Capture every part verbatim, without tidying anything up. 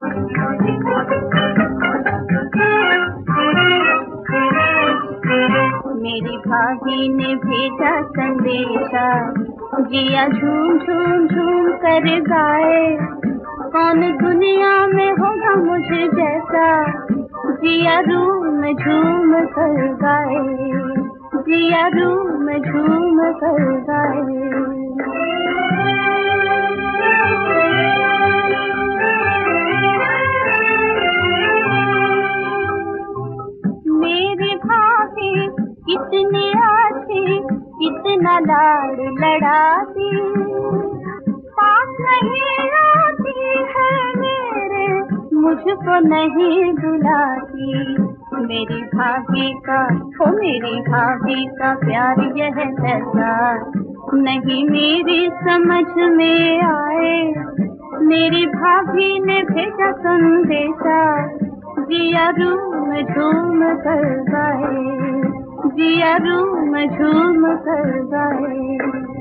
मेरी भाभी ने भेजा संदेशा, जिया झूम झूम झूम कर गाए। कौन दुनिया में होगा मुझे जैसा, जिया झूम झूम कर गाए, जिया झूम झूम कर गाए। मेरी भाभी कितनी अच्छी, कितना लाड़ लड़ाती, पास नहीं आती है मेरे, मुझको नहीं बुलाती। मेरी भाभी का ओ मेरी भाभी का प्यार यह ऐसा नहीं मेरी समझ में आए। मेरी भाभी ने भेजा संदेशा, जिया झूम झूम कर गाए, जिया झूम झूम कर गाए।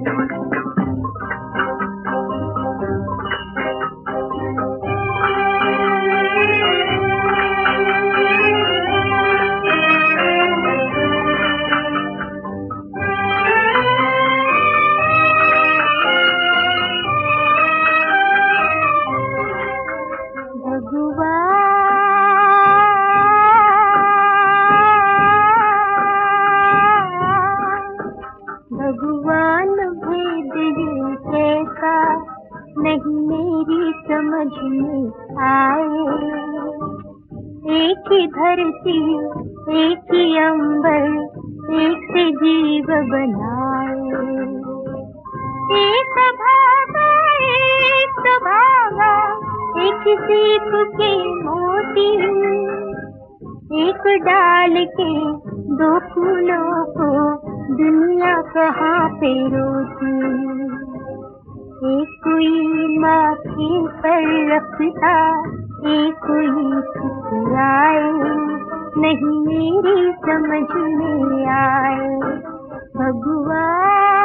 भगवान भेद ये कैसा नहीं मेरी समझ में आए। एक ही धरती एक ही अंबर, एक से जीव बनाए। एक भागा एक भागा एक सीप के मोती, एक डाल के दो फूलों को दुनिया कहाँ पे रोती। एक कोई माथे पर रखता, एक कोई ठुकराए, नहीं मेरी समझ में आए। भगवान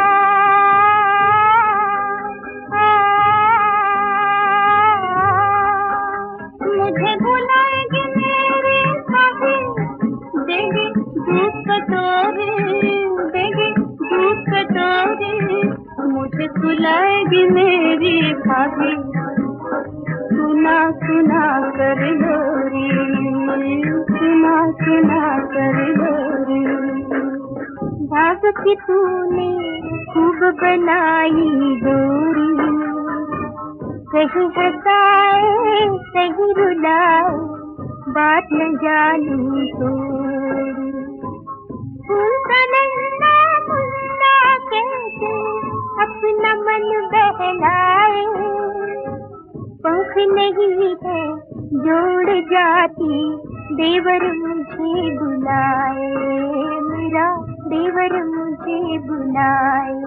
मुझे बुलाएगी मेरे भाभी, देगी दूध कटोरी, देगी दूध कटोरी, मुझे सुलाएगी मेरी भाभी, सुना सुना कर लोरी, सुना सुना कर लोरी। भाग की तूने खूब बनाई डोरी, कहीं हंसाए कहीं रुलाए, बात न जानू तोरी। सुनता नन्ना मुन्ना कैसे अपना मन बहलाए, पंख नहीं है जोड़ जाती, देवर मुझे बुलाए, मेरा देवर मुझे बुलाए।